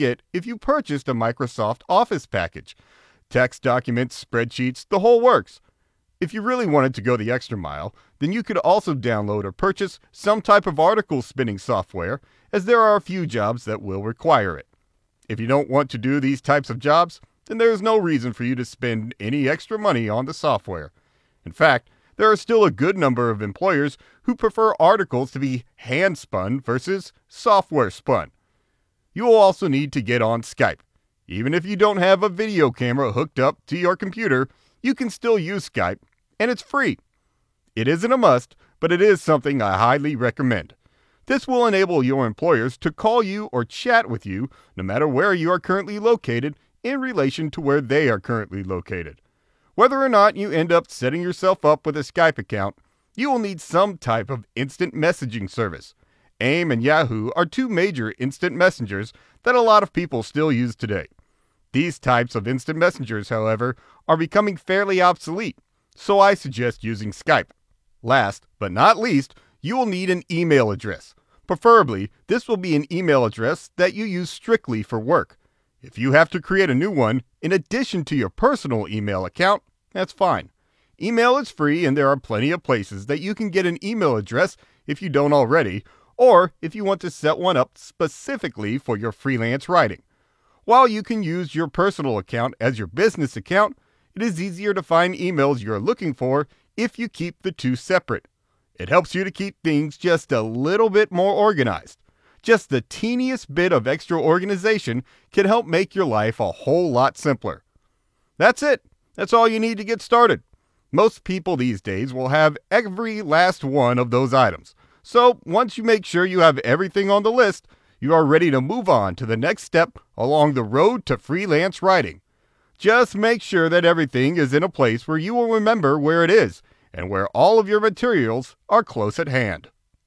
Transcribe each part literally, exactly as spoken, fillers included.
get if you purchased a Microsoft Office package. Text documents, spreadsheets, the whole works. If you really wanted to go the extra mile, then you could also download or purchase some type of article spinning software, as there are a few jobs that will require it. If you don't want to do these types of jobs, then there is no reason for you to spend any extra money on the software. In fact, there are still a good number of employers who prefer articles to be hand-spun versus software-spun. You will also need to get on Skype. Even if you don't have a video camera hooked up to your computer, you can still use Skype, and it's free. It isn't a must, but it is something I highly recommend. This will enable your employers to call you or chat with you no matter where you are currently located in relation to where they are currently located. Whether or not you end up setting yourself up with a Skype account, you will need some type of instant messaging service. AIM and Yahoo are two major instant messengers that a lot of people still use today. These types of instant messengers, however, are becoming fairly obsolete, so I suggest using Skype. Last but not least, you will need an email address. Preferably, this will be an email address that you use strictly for work. If you have to create a new one in addition to your personal email account, that's fine. Email is free, and there are plenty of places that you can get an email address if you don't already, or if you want to set one up specifically for your freelance writing. While you can use your personal account as your business account, it is easier to find emails you're looking for if you keep the two separate. It helps you to keep things just a little bit more organized. Just the teeniest bit of extra organization can help make your life a whole lot simpler. That's it. That's all you need to get started. Most people these days will have every last one of those items. So once you make sure you have everything on the list, you are ready to move on to the next step along the road to freelance writing. Just make sure that everything is in a place where you will remember where it is and where all of your materials are close at hand.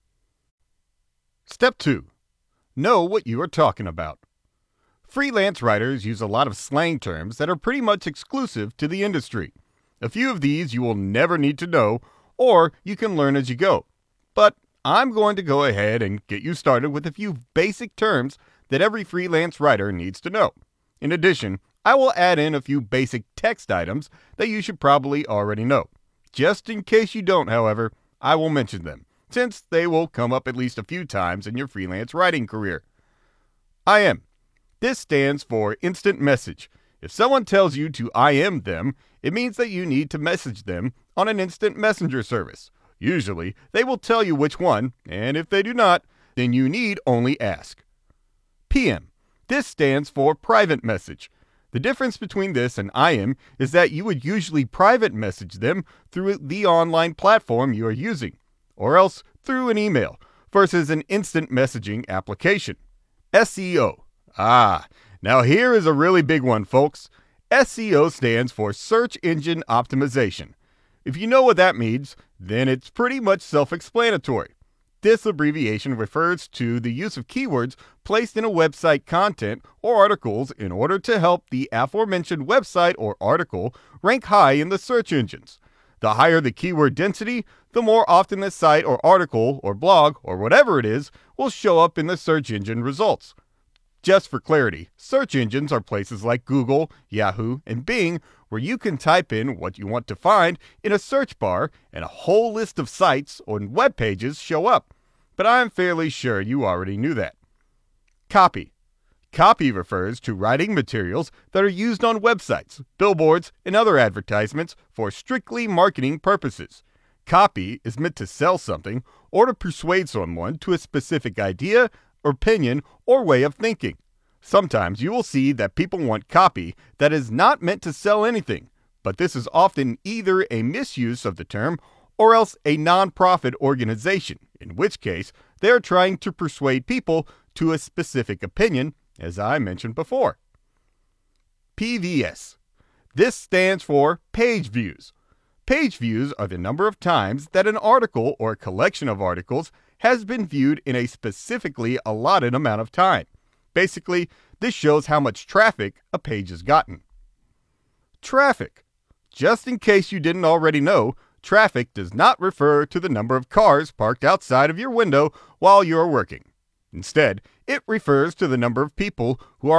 Step two. Know what you are talking about. Freelance writers use a lot of slang terms that are pretty much exclusive to the industry. A few of these you will never need to know, or you can learn as you go. But I'm going to go ahead and get you started with a few basic terms that every freelance writer needs to know. In addition, I will add in a few basic text items that you should probably already know. Just in case you don't, however, I will mention them, since they will come up at least a few times in your freelance writing career. I M. This stands for instant message. If someone tells you to I M them, it means that you need to message them on an instant messenger service. Usually, they will tell you which one, and if they do not, then you need only ask. P M. This stands for private message. The difference between this and I M is that you would usually private message them through the online platform you are using, or else through an email, versus an instant messaging application. S E O. Ah, now here is a really big one, folks. S E O stands for Search Engine Optimization. If you know what that means, then it's pretty much self-explanatory. This abbreviation refers to the use of keywords placed in a website content or articles in order to help the aforementioned website or article rank high in the search engines. The higher the keyword density, the more often the site or article or blog or whatever it is will show up in the search engine results. Just for clarity, search engines are places like Google, Yahoo, and Bing where you can type in what you want to find in a search bar and a whole list of sites or web pages show up. But I'm fairly sure you already knew that. Copy. Copy refers to writing materials that are used on websites, billboards, and other advertisements for strictly marketing purposes. Copy is meant to sell something or to persuade someone to a specific idea, opinion, or way of thinking. Sometimes you will see that people want copy that is not meant to sell anything, but this is often either a misuse of the term or else a non-profit organization, in which case they are trying to persuade people to a specific opinion, as I mentioned before. P V S. This stands for page views. Page views are the number of times that an article or a collection of articles has been viewed in a specifically allotted amount of time. Basically, this shows how much traffic a page has gotten. Traffic. Just in case you didn't already know, traffic does not refer to the number of cars parked outside of your window while you're working. Instead, it refers to the number of people who are